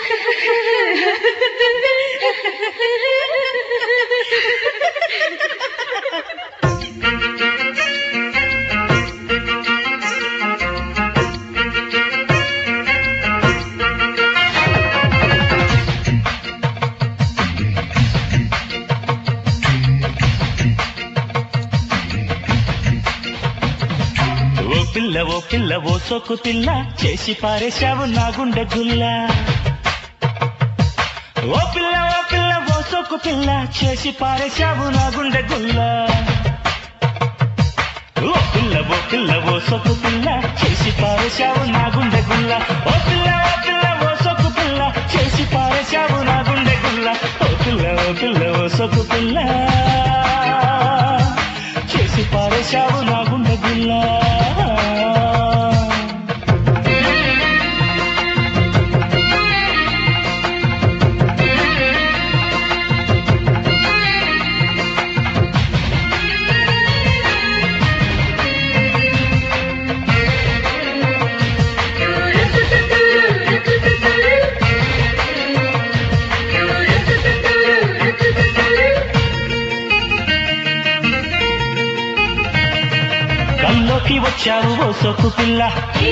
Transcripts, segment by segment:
ఓ పిల్ల ఓ సోకు పిల్ల చేసి పారేశావు నా గుండె గుల్ల ఓ పిల్ల ఓ సోకు పిల్ల చేసి పారేశావు నా గుండె గుల్ల ఓ పిల్ల ఓ సోకు పిల్ల చేసి పారేశావు నా గుండె గుల్ల ఓ పిల్ల ఓ సోకు పిల్ల చేసి పారేశావు నా గుండె గుల్ల ఓ పిల్ల ఓ సోకు పిల్ల చేసి పారేశావు నా గుండె గుల్ల కల్లోకి వచ్చావు ఓ సోకు పిల్ల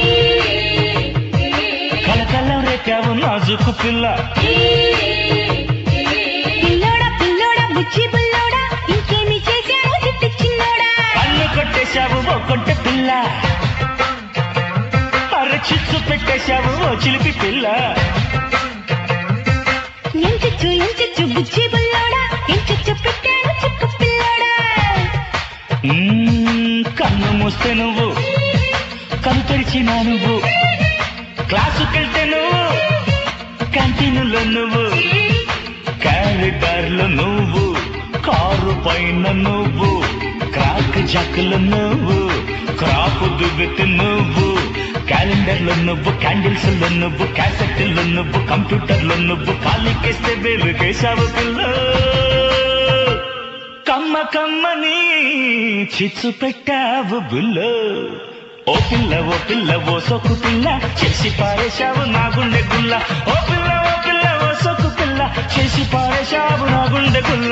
కలకల్లం రేపావు నాజుకు పిల్ల పిల్లోడా పిల్లోడా బుచ్చి బుల్లోడా ఇంకేమి చేశావు చిట్టి చిన్నోడా కళ్ళు కొట్టేశావు ఓ కొంటె పిల్ల అర చిచ్చు పెట్టేశావు ఓ చిలిపి పిల్ల ఎంచచ్చు బుచ్చి బుల్లోడా ఎంచచ్చు పెట్టాను చిక్కు పిల్లోడా కన్ను మూస్తే నువ్వు కన్ను తెరిచినా నువ్వు క్లాసుకెళ్తే నువ్వు క్యాంటీన్లో నువ్వు కారిడార్లో నువ్వు కారు పైన నువ్వు క్రాక్ జాకులో నువ్వు క్రాప్ దువ్వెత్తి నువ్వు క్యాలెండర్లో నువ్వు క్యాండిల్స్ లో నువ్వు క్యాసెట్లో నువ్వు కంప్యూటర్లో నువ్వు కాలికేస్తే వెలుగేశావు పిల్ల కమ్మ కమ్మని చిచ్చు పెట్టావు బుల్లో ఓ పిల్ల ఓ సోకు పిల్ల చేసి పారేశావు నా గుండె గుల్ల ఓ పిల్ల ఓ సోకు పిల్ల చేసి పారేశావు నా గుండె గుల్ల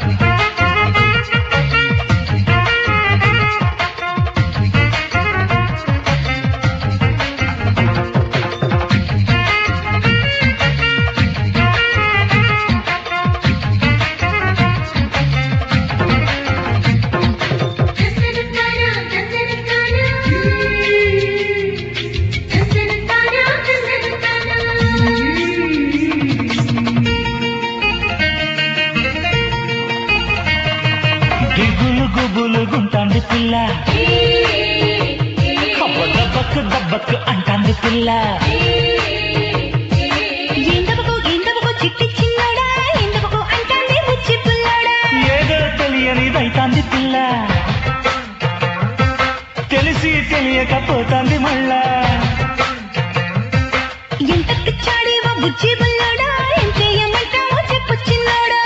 దిగులు గుబులు గుంటాంది పిల్ల దబ్బకు అంటాంది పిల్ల ఏందబకు చిట్టి చిన్నోడా ఏందబకు అంటాంది బుచ్చి బుల్లోడా ఏదో తెలియనిదైతాంది పిల్ల తెలిసి తెలియకపోతాంది మళ్ళా ఎంత పిచ్చాడేవో బుచ్చి బుల్లోడా ఎంతేయమంటావో చెప్పు చిన్నోడా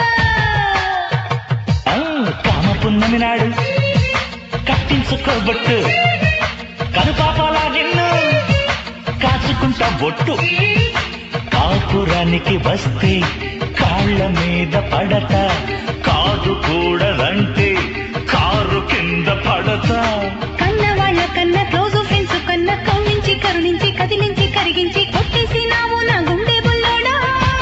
పున్నమి నాడు కట్టించుకోబొట్టు కనుపాపాలా నిన్ను కాచుకుంటా బొట్టు కాపురానికి వస్తే కాళ్ళ మీద పడత కాదు కూడదంటే కారు కింద పడతా కన్నవాళ్ళ కన్నా క్లోజ్ ఫ్రెండ్స్ కన్నా కౌనించి కరుణించి కదిలించి కరిగించి కొట్టేసినావు నా గుండె బుల్లోడా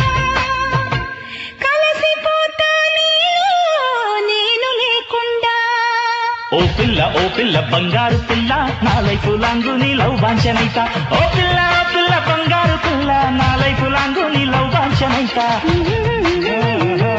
ఓ పిల్ల బంగారు పిల్ల నా లైఫ్ లాంగు నీ లవ్ వాంఛనైతా ఓ పిల్ల బంగారు పిల్ల నా లైఫ్ లాంగు నీ లవ్ వాంఛనైతా